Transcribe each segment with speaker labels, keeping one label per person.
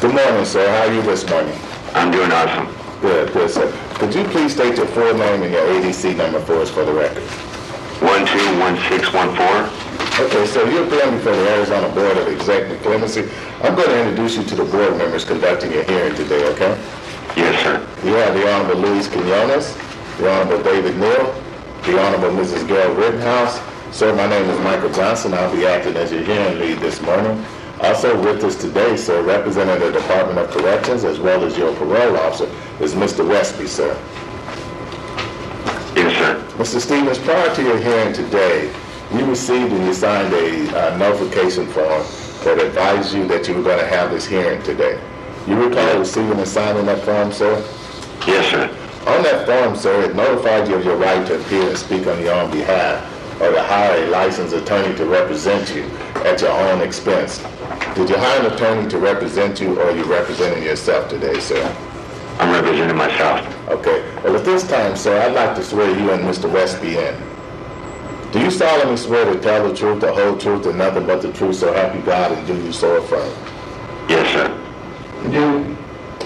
Speaker 1: Good morning, sir. How are you this morning?
Speaker 2: I'm doing awesome.
Speaker 1: Good, sir. Could you please state your full name and your ADC number for us for the record?
Speaker 2: 121614.
Speaker 1: Okay, so you're appearing before the Arizona Board of Executive Clemency. I'm going to introduce you to the board members conducting your hearing today, okay?
Speaker 2: Yes, sir.
Speaker 1: You have the Honorable Luis Quinones, the Honorable David Neal, the Honorable Mrs. Gail Rittenhouse. Sir, my name is Michael Johnson. I'll be acting as your hearing lead this morning. Also with us today, sir, representing the Department of Corrections as well as your parole officer is Mr. Westby, sir.
Speaker 2: Yes, sir.
Speaker 1: Mr. Stevens, prior to your hearing today, you received and you signed a notification form that advised you that you were going to have this hearing today. You recall receiving and signing that form, sir?
Speaker 2: Yes, sir.
Speaker 1: On that form, sir, it notified you of your right to appear and speak on your own behalf or to hire a licensed attorney to represent you at your own expense. Did you hire an attorney to represent you, or are you representing yourself today, sir?
Speaker 2: I'm representing myself.
Speaker 1: Okay. Well, at this time, sir, I'd like to swear you and Mr. Westby in. Do you solemnly swear to tell the truth, the whole truth, and nothing but the truth, so help you God, and do you so affirm?
Speaker 2: Yes, sir.
Speaker 1: I do.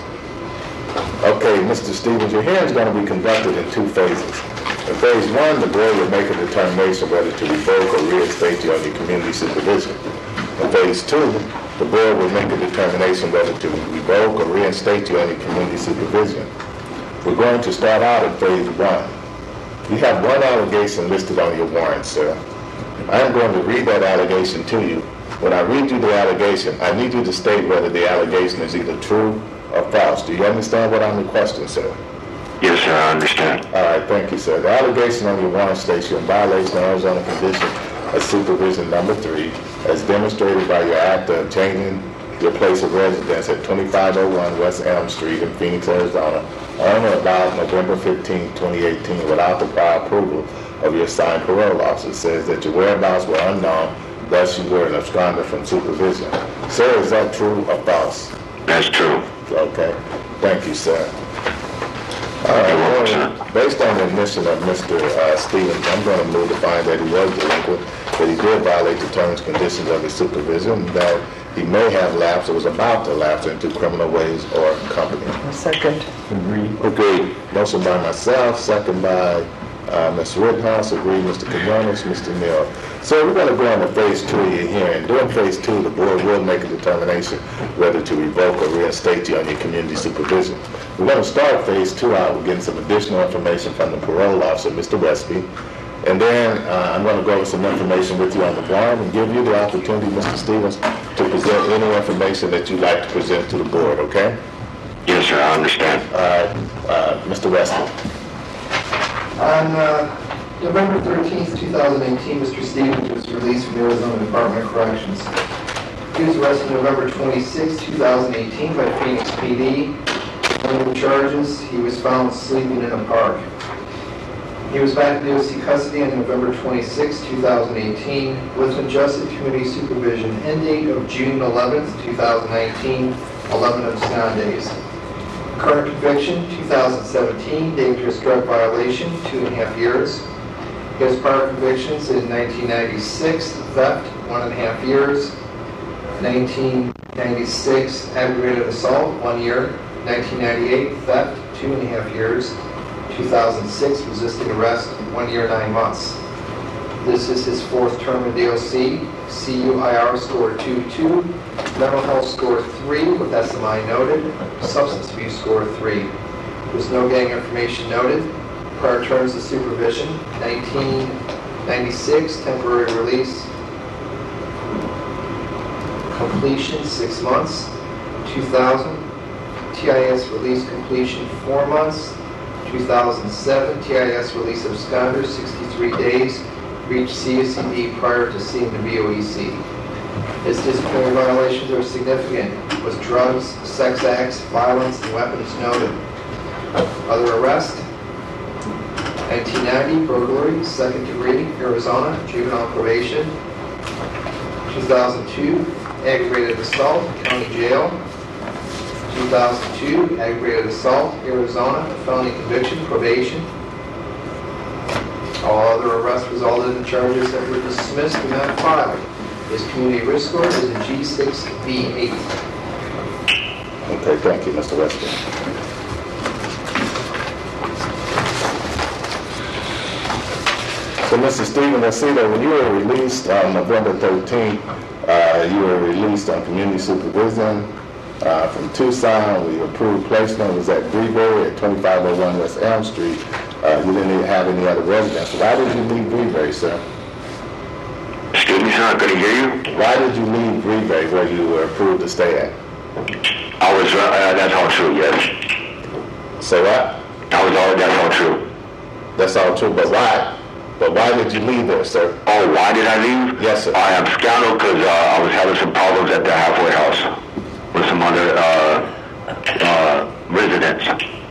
Speaker 1: Okay, Mr. Stevens, your hearing is going to be conducted in two phases. In phase one, the board will make a determination whether to revoke or reinstate you on your community supervision. In phase two, the board will make a determination whether to revoke or reinstate you on your community supervision. We're going to start out in phase one. You have one allegation listed on your warrant, sir. I am going to read that allegation to you. When I read you the allegation, I need you to state whether the allegation is either true or false. Do you understand what I'm requesting, sir?
Speaker 2: Yes, sir, I understand.
Speaker 1: All right, thank you, sir. The allegation on your warrant states you're in violation of Arizona Condition of Supervision number 3, as demonstrated by your act of changing your place of residence at 2501 West Elm Street in Phoenix, Arizona, on or about November 15, 2018, without the prior approval of your assigned parole officer. It says that your whereabouts were unknown, thus you were an absconder from supervision. Sir, is that true or false?
Speaker 2: That's true.
Speaker 1: Okay, thank you, sir. All right, well, based on the admission of Mr. Stevens, I'm going to move to find that he was delinquent, that he did violate the terms and conditions of his supervision, that he may have lapsed or was about to lapse into criminal ways or company.
Speaker 3: Second.
Speaker 1: Agreed. Motion by myself, second by Ms. Rittenhouse. Agreed, Mr. Quinones, Mr. Neal. So we're going to go on to phase 2 of your hearing. During phase 2, the board will make a determination whether to revoke or reinstate you on your community supervision. We're going to start phase 2 out with getting some additional information from the parole officer, Mr. Westby. And then I'm going to go over some information with you on the warrant and give you the opportunity, Mr. Stevens, to present any information that you'd like to present to the board, okay?
Speaker 2: Yes, sir, I understand.
Speaker 1: Mr. Westby.
Speaker 4: On November 13th, 2018, Mr. Stevens was released from the Arizona Department of Corrections. He was arrested November 26, 2018 by Phoenix PD. Under the charges, he was found sleeping in a park. He was back in DOC custody on November 26, 2018 with an adjusted community supervision end date of June 11th, 2019, 11 abscond days. Current conviction, 2017, dangerous drug violation, 2.5 years. He has prior convictions in 1996, theft, 1.5 years. 1996, aggravated assault, 1 year. 1998, theft, 2.5 years. 2006, resisting arrest, 1 year, 9 months. This is his 4th term in DOC. CUIR score 2.2, mental health score 3 with SMI noted, substance abuse score 3. There's no gang information noted. Prior terms of supervision, 1996, temporary release. Completion, 6 months. 2000, TIS release completion, 4 months. 2007, TIS release absconder, 63 days. Reached CSCD prior to seeing the BOEC. His disciplinary violations are significant, with drugs, sex acts, violence, and weapons noted. Other arrest, 1990, burglary, 2nd degree, Arizona, juvenile probation. 2002, aggravated assault, county jail. 2002, aggravated assault, Arizona, felony conviction, probation. All other arrests resulted in charges that were dismissed and not filed. His community risk score is a G6B8.
Speaker 1: Okay, thank you, Mr. Weston. So, Mr. Stephen, I see that when you were released on November 13th, you were released on community supervision from Tucson. We approved placement was at Breeberry at 2501 West Elm Street. You didn't even have any other residence. Why did you leave Breeberry, sir?
Speaker 2: Excuse me, sir, I couldn't hear you.
Speaker 1: Why did you leave Breeberry where you were approved to stay at?
Speaker 2: That's all true, yes.
Speaker 1: So what?
Speaker 2: That's all true.
Speaker 1: That's all true, but why? But why did you leave there, sir?
Speaker 2: Oh, why did I leave?
Speaker 1: Yes, sir.
Speaker 2: I am scandal because I was having some problems at the halfway house with some other residents.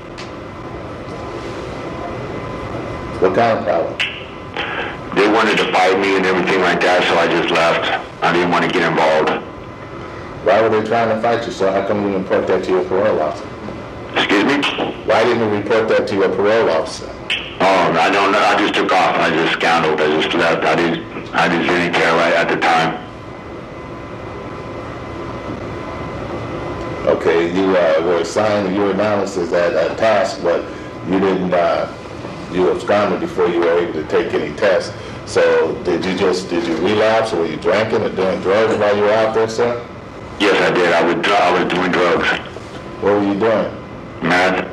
Speaker 1: What kind of problem?
Speaker 2: They wanted to fight me and everything like that, so I just left. I didn't want to get involved.
Speaker 1: Why were they trying to fight you, sir? How come you didn't report that to your parole officer?
Speaker 2: Excuse me?
Speaker 1: Why didn't you report that to your parole officer?
Speaker 2: Oh, I don't know. I just took off. I just scandaled. I just left. I didn't care right at the time.
Speaker 1: Okay, you were assigned your analysis at a task, but you didn't, you absconded before you were able to take any tests. So did you relapse, or were you drinking or doing drugs while you were out there, sir?
Speaker 2: Yes, I did. I was doing drugs.
Speaker 1: What were you doing?
Speaker 2: Meth.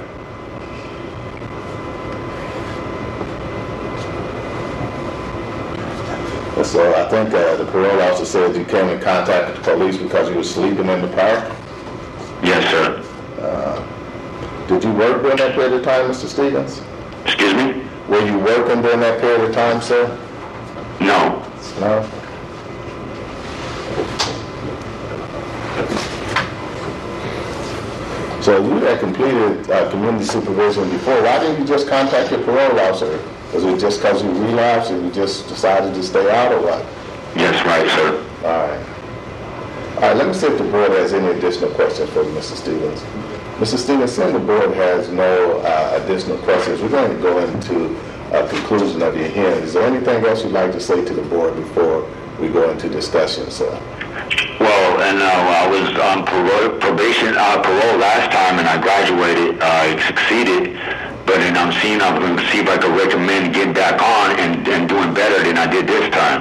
Speaker 1: So I think the parole officer said you came in contact with the police because you were sleeping in the park.
Speaker 2: Yes, sir.
Speaker 1: Did you work during that period of time, Mr. Stevens?
Speaker 2: Excuse me?
Speaker 1: Were you working during that period of time, sir?
Speaker 2: No.
Speaker 1: No? So you had completed community supervision before. Why didn't you just contact your parole officer? Was it just because you relapsed and you just decided to stay out, or what?
Speaker 2: Yes, right, sir.
Speaker 1: All right. All right, let me see if the board has any additional questions for you, Mr. Stevens. Mr. Stevens, since the board has no additional questions, we're going to go into a conclusion of your hearing. Is there anything else you'd like to say to the board before we go into discussion, sir?
Speaker 2: Well, and I was on parole last time, and I graduated. I succeeded, but then I'm going to see if I can recommend getting back on and doing better than I did this time.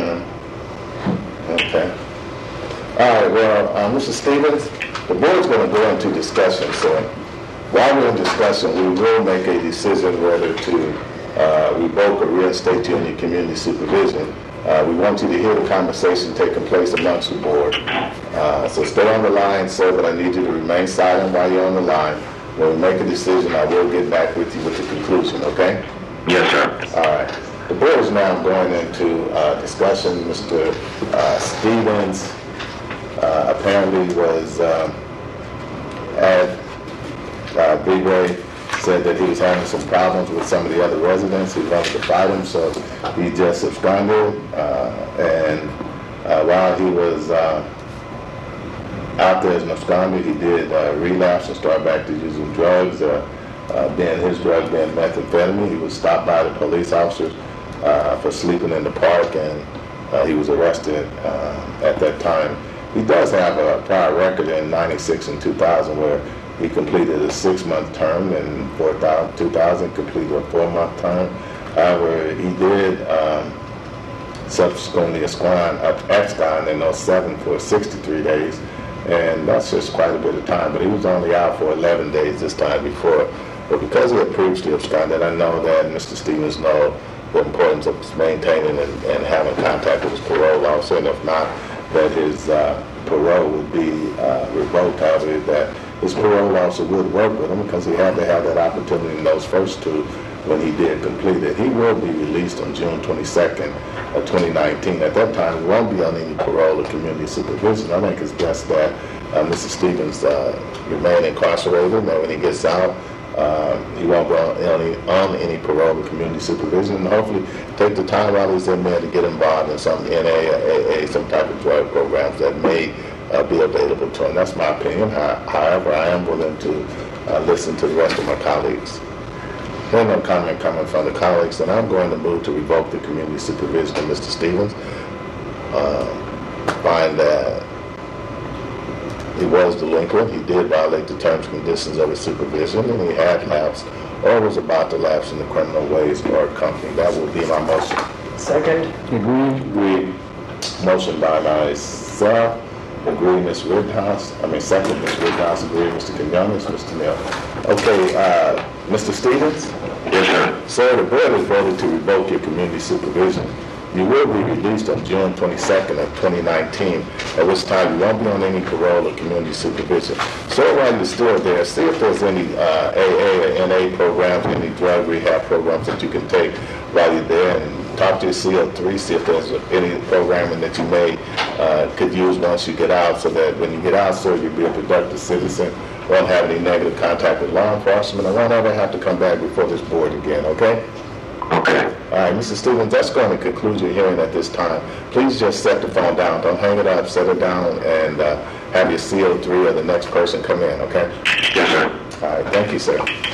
Speaker 1: Okay. All right, well, Mr. Stevens, the board's going to go into discussion, so while we're in discussion, we will make a decision whether to revoke or reinstate you in your community supervision. We want you to hear the conversation taking place amongst the board. So stay on the line, sir, but I need you to remain silent while you're on the line. When we make a decision, I will get back with you with the conclusion, okay?
Speaker 2: Yes, sir.
Speaker 1: All right. The board is now going into discussion. Mr. Stevens apparently was at Breeberry, said that he was having some problems with some of the other residents. He wanted to fight him, so he just absconded. And while he was out there as an absconder, he did relapse and start back to using drugs. His drug being methamphetamine. He was stopped by the police officers for sleeping in the park, and he was arrested at that time. He does have a prior record in '96 and 2000 where he completed a 6-month term, and 2000 completed a 4-month term. However, he did subsequently abscond in 07 for 63 days, and that's just quite a bit of time. But he was only out for 11 days this time before. But because he had previously absconded, I know that Mr. Stevens knows the importance of maintaining and having contact with his parole officer, and if not, that his parole would be revoked. However, that his parole officer would work with him because he had to have that opportunity in those first two when he did complete it. He will be released on June 22nd of 2019. At that time, he won't be on any parole or community supervision. I think it's best that Mr. Stevens remain incarcerated, and when he gets out, he won't be on any parole or community supervision, and hopefully take the time while he's in there to get involved in some NA or AA, some type of drug programs that may be available to him. That's my opinion. However, I am willing to listen to the rest of my colleagues. Hearing no comment coming from the colleagues, and I'm going to move to revoke the community supervision of Mr. Stevens. Find that He was delinquent. He did violate the terms and conditions of his supervision, and he had lapsed or was about to lapse in the criminal ways or company. That will be my motion.
Speaker 3: Second.
Speaker 1: Agreed. Motion by myself. Agree, Ms. Rittenhouse. Second, Ms. Rittenhouse. Agree, Mr. Quinones, Mr. Neal. Okay, Mr. Stevens?
Speaker 2: Yes, sir.
Speaker 1: Sir, the board has voted to revoke your community supervision. You will be released on June 22nd of 2019, at which time you won't be on any parole or community supervision. So while you're still there, see if there's any AA or NA programs, any drug rehab programs that you can take while you're there, and talk to your CO3, see if there's any programming that you may could use once you get out, so that when you get out, sir, you'll be a productive citizen, won't have any negative contact with law enforcement, and won't ever have to come back before this board again, okay?
Speaker 2: Okay.
Speaker 1: All right, Mr. Stevens, that's going to conclude your hearing at this time. Please just set the phone down. Don't hang it up. Set it down and have your CO3 or the next person come in, okay?
Speaker 2: Yes, sir.
Speaker 1: All right, thank you, sir.